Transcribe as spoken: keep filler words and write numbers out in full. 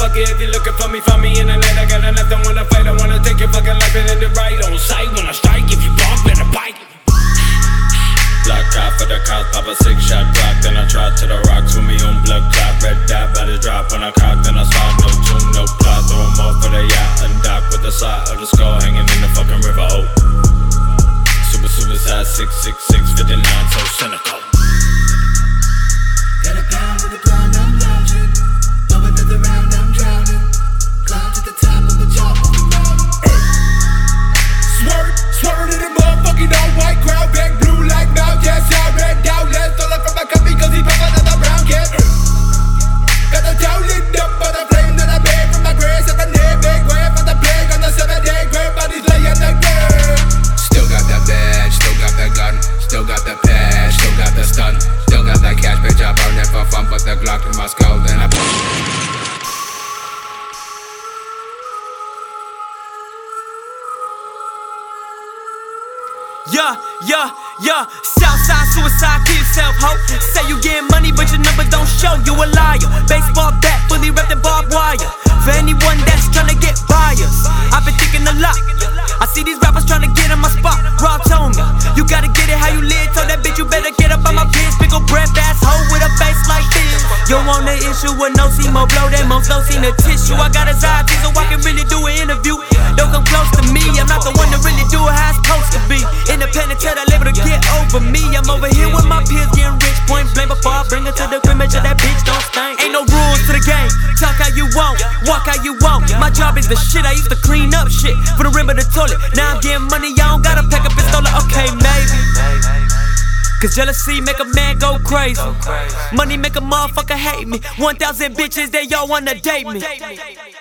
lucky if you're looking for me, find me in the night. I got enough, don't wanna fight, I wanna take your fucking life and end it right on sight. When I strike, if you bark, better bite. Block out for the cops, pop a six shot drop. Then I try to the rocks with me on blood clot. Red dot, body drop when I cock, then I slide. No tune, no plot, throw them off for the yacht. And dock with the side of the skull hanging in the fucking river. Oh, super, super size six six six fifty-nine, so cynical. Got a pound to the ground, I'm lounging. Over to the round, I'm drowning. Climb to the top of the job, I'm rounding. Swerve, swerve to the motherfucking all white crowd. Back blue like now, yes, I red down. Let's stole it from my company cause he pop another brown cat. Got the town lit up by the flame that I made from my grave. Seven day big grave for the plague on the seven day grave. Bodies laying the grave. Still got that badge, still got that gun. Still got the patch, still got the stun. Still got that cash, bitch, I burn it for fun. Put the Glock in my skull, then I Yeah, yeah, yeah. Southside suicide, kill yourself, ho. Say you getting money, but your number don't show. You a liar. Baseball bat, fully wrapped in barbed wire. For anyone that's tryna get buyers, I've been thinking a lot. I see these rappers tryna get in my spot. Rob told me, you gotta get it how you live. Told that bitch you better get up on my bitch. Big ol' breath ass hoe with a face like this. You want the issue with no see more blow that most no seen the tissue. I got his eye so I can really do an interview. Don't come close to me, I'm not the one to really do it how it's supposed to be. Independent till I label to get over me. I'm over here with my peers getting rich. Point blank before I bring her to the crib, make sure that bitch don't stink. Ain't no rules to the game, talk how you want, walk how you want. My job is the shit, I used to clean up shit for the rim of the toilet. Now I'm getting money, I don't gotta pack a pistol. Okay, maybe cause jealousy make a man go crazy. Money make a motherfucker hate me. One thousand bitches, they all wanna date me.